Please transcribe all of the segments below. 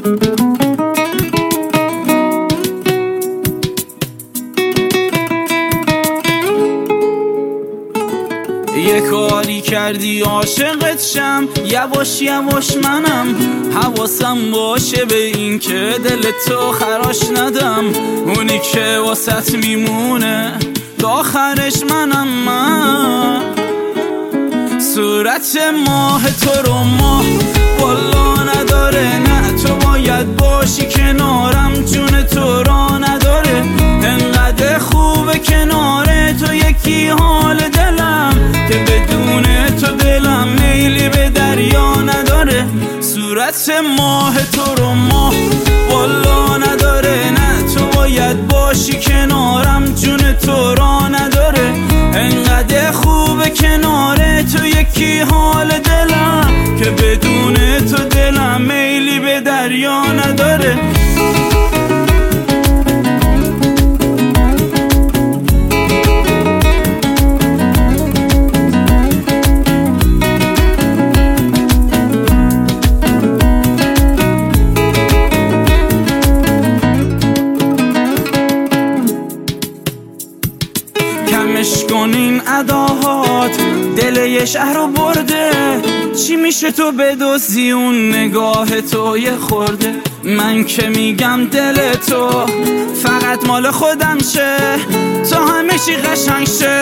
یه کاری کردی عاشقت شم، یواش یواش منم حواسم باشه به این که دل تو خراش ندم. اونی که واسط میمونه تا آخرش منم. من صورت ماه تو رو ماه والا نداره، نه تو باید باشی کنارم، جون تو را نداره. انقدر خوبه کنار تو یکی حال دلم که بدون تو دلم میلی به دریا نداره. صورت ماه تو رو ماه والا نداره، نه تو باید باشی کنارم، جون تو را نداره. انقدر خوبه کنار تو یکی حال دلم که بدون تو دلم میلی به دریا نداره. کمش کن این اداهات، دل یه شهر رو برده. چی میشه تو بدزدی اون نگاه تو یه خورده؟ من که میگم دل تو فقط مال خودم شه، تا همه چی قشنگ شه.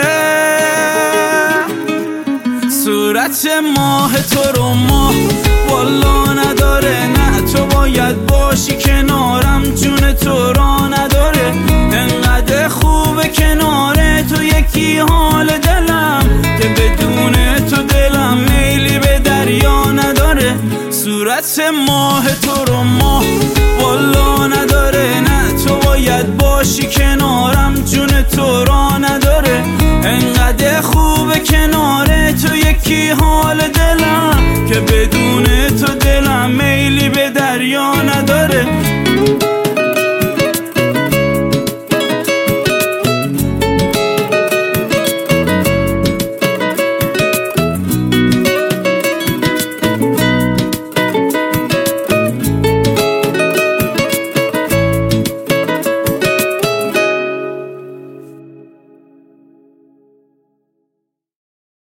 صورت ماه تو رو ماه والا نداره، نه تو باید باشی کنارم، جون تو را نداره. انقدر خوبه کنار تو یکی حال دلم که بدون تو دلم میلی به دریا نداره. صورت ماه تو رو ماه والا نداره، نه تو باید باشی کنارم، جون تو